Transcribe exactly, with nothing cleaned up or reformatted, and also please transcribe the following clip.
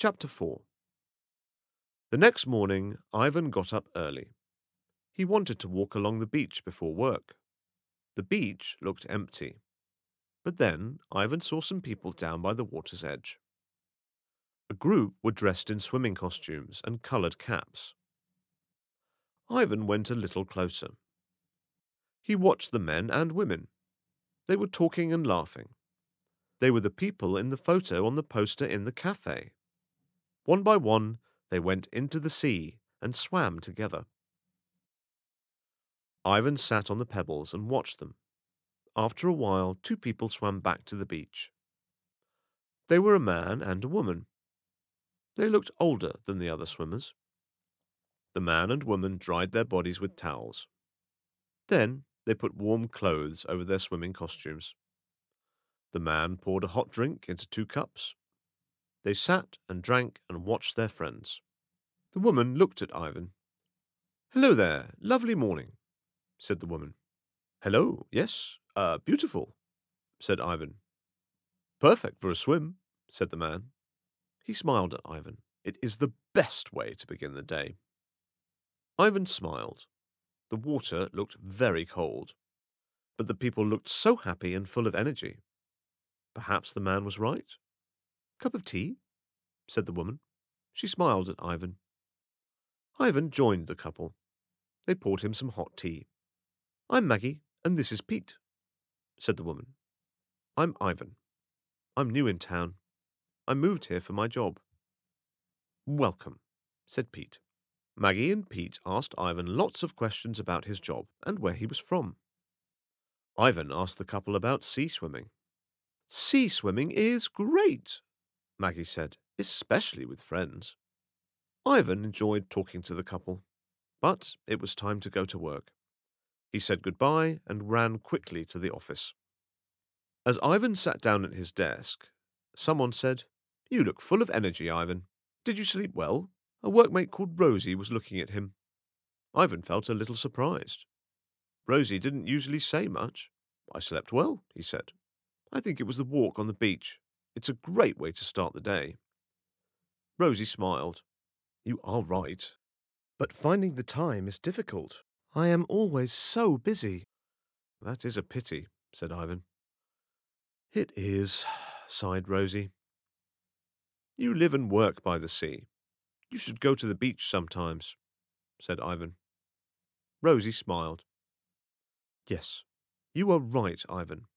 Chapter four. The next morning, Ivan got up early. He wanted to walk along the beach before work. The beach looked empty. But then Ivan saw some people down by the water's edge. A group were dressed in swimming costumes and colored caps. Ivan went a little closer. He watched the men and women. They were talking and laughing. They were the people in the photo on the poster in the cafe. One by one, they went into the sea and swam together. Ivan sat on the pebbles and watched them. After a while, two people swam back to the beach. They were a man and a woman. They looked older than the other swimmers. The man and woman dried their bodies with towels. Then they put warm clothes over their swimming costumes. The man poured a hot drink into two cups. They sat and drank and watched their friends. The woman looked at Ivan. "Hello there, lovely morning," said the woman. "Hello, yes, uh, beautiful," said Ivan. "Perfect for a swim," said the man. He smiled at Ivan. "It is the best way to begin the day." Ivan smiled. The water looked very cold, but the people looked so happy and full of energy. Perhaps the man was right. "Cup of tea?" said the woman. She smiled at Ivan. Ivan joined the couple. They poured him some hot tea. "I'm Maggie, and this is Pete," said the woman. "I'm Ivan. I'm new in town. I moved here for my job." "Welcome," said Pete. Maggie and Pete asked Ivan lots of questions about his job and where he was from. Ivan asked the couple about sea swimming. "Sea swimming is great," Maggie said, "especially with friends." Ivan enjoyed talking to the couple, but it was time to go to work. He said goodbye and ran quickly to the office. As Ivan sat down at his desk, someone said, "You look full of energy, Ivan. Did you sleep well?" A workmate called Rosie was looking at him. Ivan felt a little surprised. Rosie didn't usually say much. "I slept well," he said. "I think it was the walk on the beach. It's a great way to start the day." Rosie smiled. "You are right. But finding the time is difficult. I am always so busy." "That is a pity," said Ivan. "It is," sighed Rosie. "You live and work by the sea. You should go to the beach sometimes," said Ivan. Rosie smiled. "Yes, you are right, Ivan.